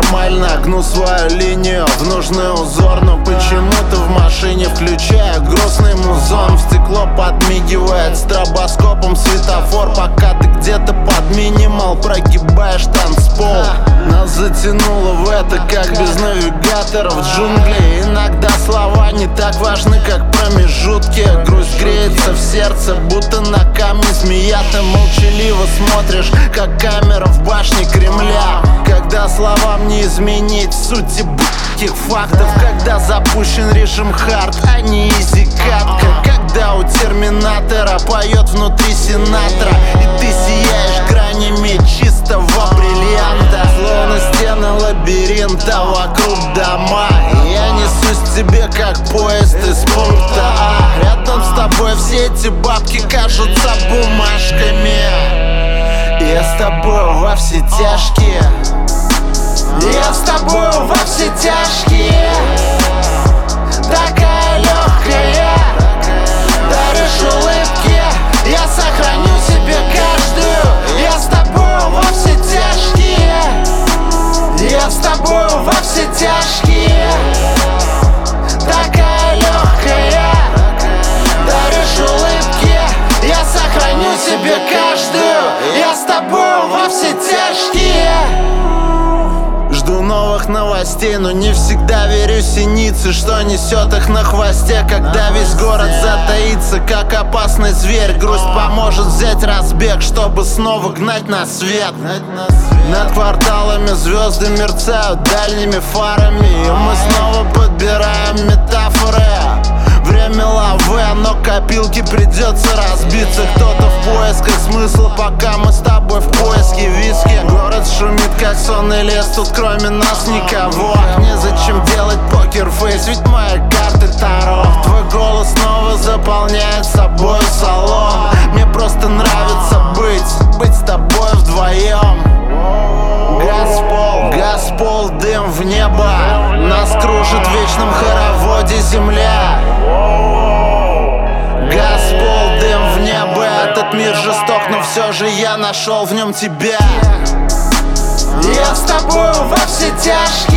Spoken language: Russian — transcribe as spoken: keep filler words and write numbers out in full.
нормально, гну свою линию в нужный узор. Но почему-то в машине включая грустный музон. В стекло подмигивает стробоскопом светофор, пока ты где-то под минимал прогибаешь танцпол. Нас затянуло в это, как без навигаторов в джунгли. Иногда слова не так важны, как промежутки. Грусть греется в сердце, будто на камне змея. Ты молчаливо смотришь, как камера в башне Кремля. Когда словам не изменить сути этих фактов. Когда запущен режим хард, а не изи катка. Когда у терминатора поет внутри Синатра, и ты сияешь гранями чистого бриллианта. Словно стены лабиринта, вокруг дома. И я несусь к тебе, как поезд из пункта А. Рядом с тобой все эти бабки кажутся бумажками. Я с тобой во все тяжкие. Я с тобой во все тяжкие. Такая легкая, даришь улыбки. Я сохраню себе каждую. Я с тобой во все тяжкие. Я с тобой во все тяжкие. Такая легкая, даришь улыбки. Я сохраню себе каждую. Я с тобой во все тяжкие. Жду новых новостей, но не всегда верю синице, что несет их на хвосте. Когда весь город затаится, как опасный зверь, грусть поможет взять разбег, чтобы снова гнать на свет. Над кварталами звезды мерцают дальними фарами, и мы снова подбираем метафоры. Время лавы, но копилки придется разбиться. Кто-то в поисках смысла, пока мы с тобой в поиске виски. Город шумит, как сонный лес, тут кроме нас никого. Незачем делать покерфейс, ведь мои карты таро. Твой голос снова заполняет собой салон. Мне просто нравится быть, быть с тобой вдвоем. Газпол, газпол, дым в небо. Нас кружит в вечном хороводе земля. Газпол, дым в небо. Этот мир жесток, но все же я нашел в нем тебя. Я с тобой во все тяжкие.